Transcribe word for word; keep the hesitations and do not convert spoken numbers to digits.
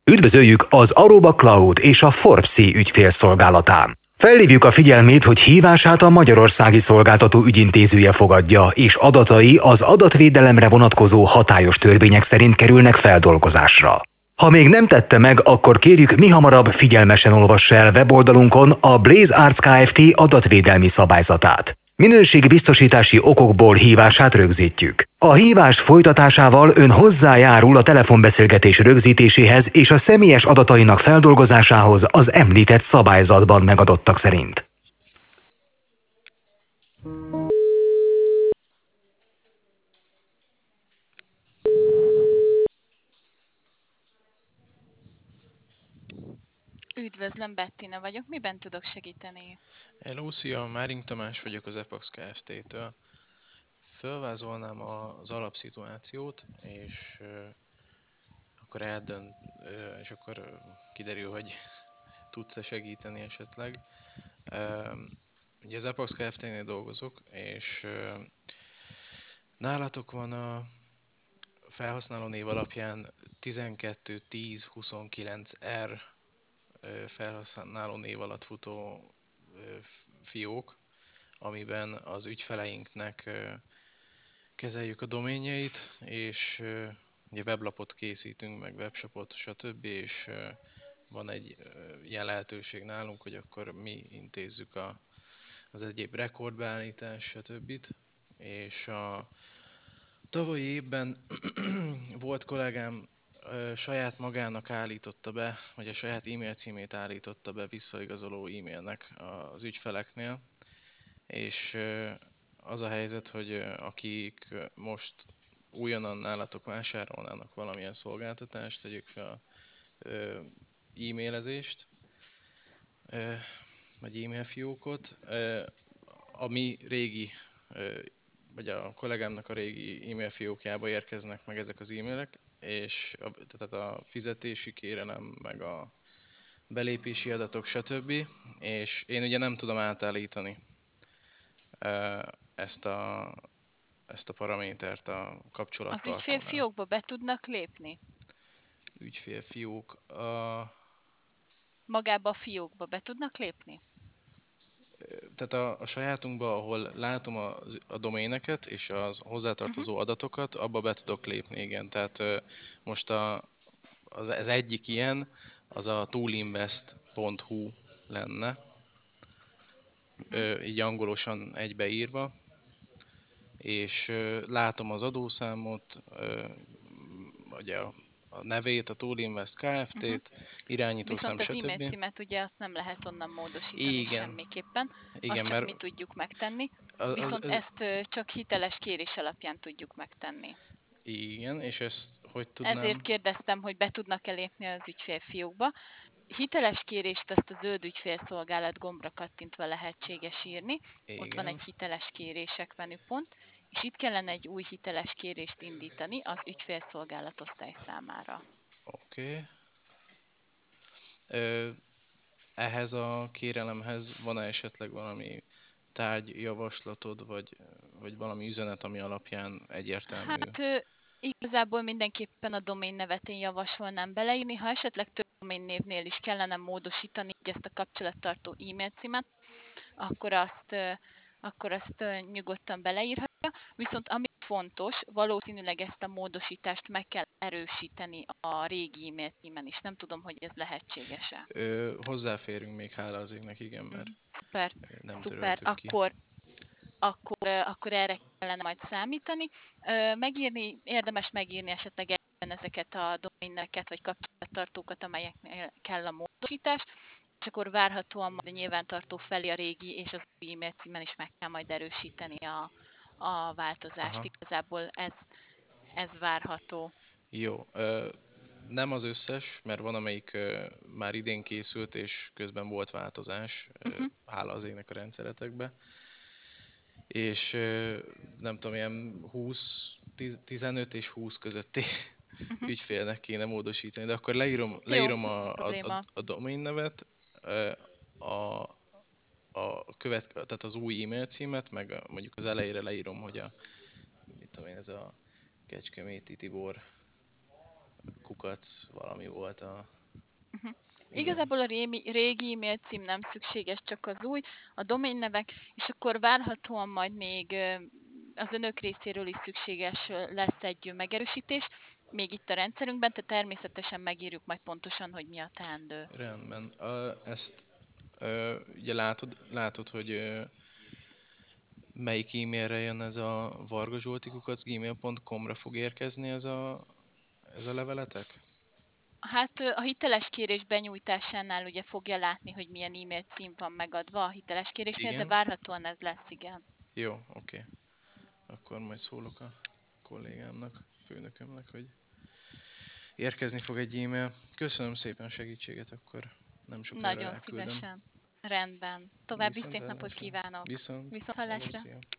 Üdvözöljük az Aruba Cloud és a Forbes ügyfélszolgálatán. Felhívjuk a figyelmét, hogy hívását a magyarországi szolgáltató ügyintézője fogadja, és adatai az adatvédelemre vonatkozó hatályos törvények szerint kerülnek feldolgozásra. Ha még nem tette meg, akkor kérjük mihamarabb figyelmesen olvassa el weboldalunkon a Blaze Arts Kft. Adatvédelmi szabályzatát. Minőségbiztosítási okokból hívását rögzítjük. A hívás folytatásával ön hozzájárul a telefonbeszélgetés rögzítéséhez és a személyes adatainak feldolgozásához az említett szabályzatban megadottak szerint. Üdvözlöm, Bettina vagyok. Miben tudok segíteni? Hello, szia! Máring Tamás vagyok az Epax Kft-től. Fölvázolnám az alapszituációt, és uh, akkor eldönt, uh, és akkor uh, kiderül, hogy tudsz-e segíteni esetleg. Uh, ugye az Epax Kft-nél dolgozok, és uh, nálatok van a felhasználó név alapján tizenkettő tíz huszonkilenc R uh, felhasználó név alatt futó fiók, amiben az ügyfeleinknek kezeljük a doménjeit, és ugye weblapot készítünk, meg webshopot, stb. És van egy ilyen lehetőség nálunk, hogy akkor mi intézzük a, az egyéb rekordbeállítás, stb. És a tavalyi évben volt kollégám, saját magának állította be, vagy a saját e-mail címét állította be visszaigazoló e-mailnek az ügyfeleknél, és az a helyzet, hogy akik most újonnan nálatok vásárolnának valamilyen szolgáltatást, tegyük fel e-mailezést, vagy e-mail fiókot, a mi régi, vagy a kollégámnak a régi e-mail fiókjába érkeznek meg ezek az e-mailek, és a, tehát a fizetési kérelem, meg a belépési adatok, stb. És én ugye nem tudom átállítani ezt a, ezt a paramétert a Az kapcsolattartónál. ügyfélfiókba be tudnak lépni? Ügyfélfiók. A... Magába a fiókba be tudnak lépni? Tehát a, a sajátunkban, ahol látom a, a doméneket és az hozzátartozó uh-huh. adatokat, abba be tudok lépni, igen. Tehát most a, az, az egyik ilyen, az a toolinvest pont hu lenne, uh-huh. így angolosan egybeírva, és látom az adószámot, ugye a, a nevét, a Toolinvest Kft-t, uh-huh. irányítószám, Viszont az stb. e-mail címet ugye azt nem lehet onnan módosítani Igen. semmiképpen, Igen, azt csak mert mi tudjuk megtenni, az, viszont az, ezt csak hiteles kérés alapján tudjuk megtenni. Igen, és ezt hogy tudnám? Ezért kérdeztem, hogy be tudnak-e lépni az ügyfélfiókba. Hiteles kérést azt a zöld ügyfélszolgálat gombra kattintva lehetséges írni. Igen. Ott van egy hiteles kérések menüpont, és itt kellene egy új hiteles kérést indítani az ügyfélszolgálat osztály számára. Oké. Okay. Ehhez a kérelemhez van-e esetleg valami tárgyjavaslatod, vagy, vagy valami üzenet, ami alapján egyértelmű? Hát igazából mindenképpen a domén nevet én javasolnám beleírni, ha esetleg több doménnévnél is kellene módosítani ezt a kapcsolattartó e-mail címet, akkor azt, akkor azt nyugodtan beleírhatja. Viszont ami fontos, valószínűleg ezt a módosítást meg kell erősíteni a régi e-mail címen is. Nem tudom, hogy ez lehetséges-e. Ö, hozzáférünk még, hála az égnek, igen, mert szuper, nem szuper. töröltük ki. Akkor, akkor, akkor erre kellene majd számítani. Megírni, érdemes megírni esetleg ezeket a doméneket vagy kapcsolattartókat, amelyeknél kell a módosítás, és akkor várhatóan majd a nyilvántartó felé a régi és az új e-mail címen is meg kell majd erősíteni a, a változást. Aha. Igazából ez, ez várható. Jó. Ö, nem az összes, mert van, amelyik ö, már idén készült, és közben volt változás, uh-huh. ö, hála az égnek a rendszeretekbe. És ö, nem tudom, ilyen húsz, tizenöt és húsz közötti uh-huh. ügyfélnek kéne módosítani, de akkor leírom, leírom Jó, a, a, a, a domain nevet, a, a követ, tehát az új e-mail címet, meg a, mondjuk az elejére leírom, hogy a, mit tudom én, ez a Kecskeméti Tibor kukac valami volt a... Uh-huh. Igen. Igazából a rémi, régi e-mail cím nem szükséges, csak az új, a doménnevek, és akkor várhatóan majd még ö, az önök részéről is szükséges ö, lesz egy megerősítés, még itt a rendszerünkben, tehát természetesen megírjuk majd pontosan, hogy mi a teendő. Rendben. A, ezt ö, ugye látod, látod, hogy ö, melyik e-mailre jön ez a vargazsoltikukac gmail pont com-ra fog érkezni ez a, ez a leveletek? Hát ö, a hiteles kérés benyújtásánál ugye fogja látni, hogy milyen e-mail cím van megadva a hiteles kérésnél, de Igen? várhatóan ez lesz, igen. Jó, oké. Okay. Akkor majd szólok a kollégámnak, főnökömnek, hogy érkezni fog egy e-mail. Köszönöm szépen a segítséget, akkor nem sokára Nagyon elküldöm. szívesen. Rendben. További Viszont szép napot hallásra. kívánok. Viszont. Viszont Hello, hallásra. szia.